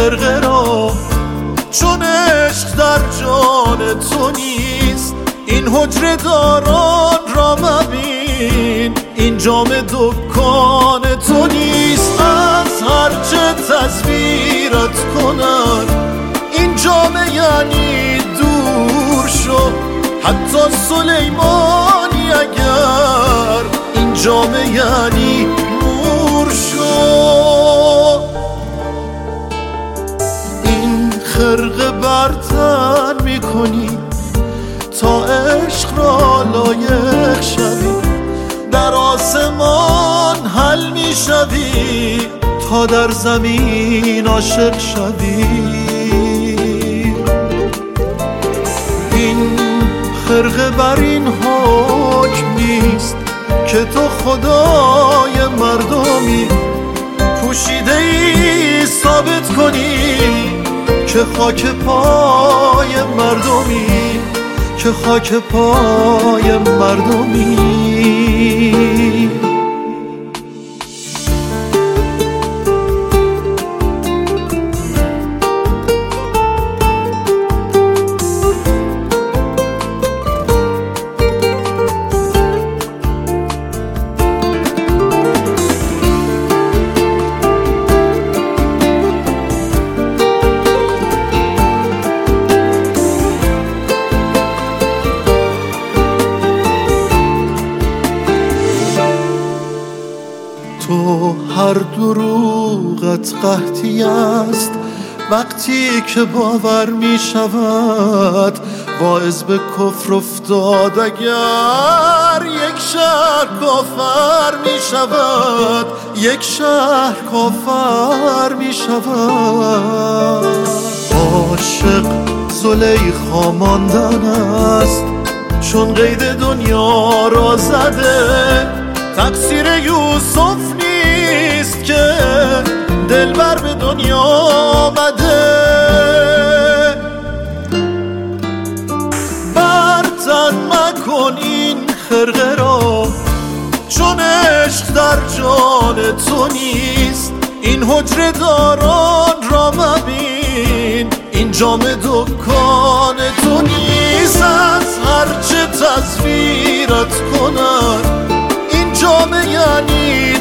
خرقه را، چون عشق در جان تو نیست. این حجره داران را مبین، این جام دکان تو نیست. از هرچه تصویرت کنن این جام یعنی دور شو، حتی سلیمانی اگر این جام یعنی نور شو. این خرقه برتن میکنی تا عشق را لایق شوی، در آسمان حل میشوی تا در زمین عاشق شوی. این خرقه بر این حکم نیست که تو خدای مردمی، پوشیده ای ثابت کنی که خاک پای مردمی، که خاک پای مردمی. تو هر دروغت قحطی است وقتی که باور می شود واعظ به کفر افتاد. اگر یک شهر کافر می شود، یک شهر کافر می شود. عاشق زلیخا ماندن است چون قید دنیا را زده، تقصیر یوسف نیست که دلبر به دنیا آمده. برتن مکن این خرقه را، چون عشق در جان تو نیست. این حجره داران را مبین، این جام دکان تو نیست. از هرچه تصویرت کنن این جام یعنی